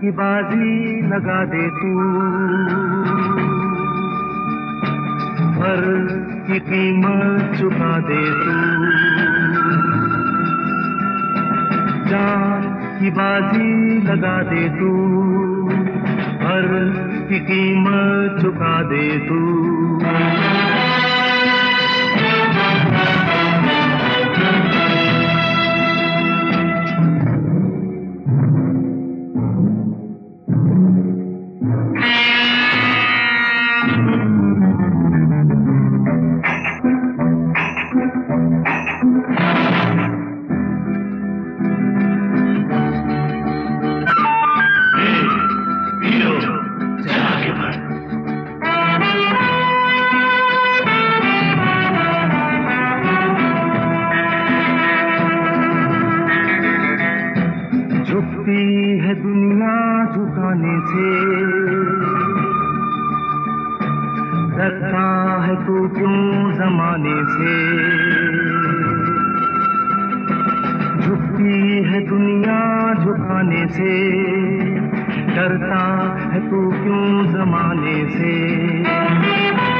की बाजी लगा दे तू, पर की कीमत चुका दे तू। जान की बाजी लगा दे तू, पर की कीमत चुका दे तू। झुकती है दुनिया झुकाने से, डरता है तू क्यों जमाने से। झुकती है दुनिया झुकाने से, डरता है तू क्यों जमाने से।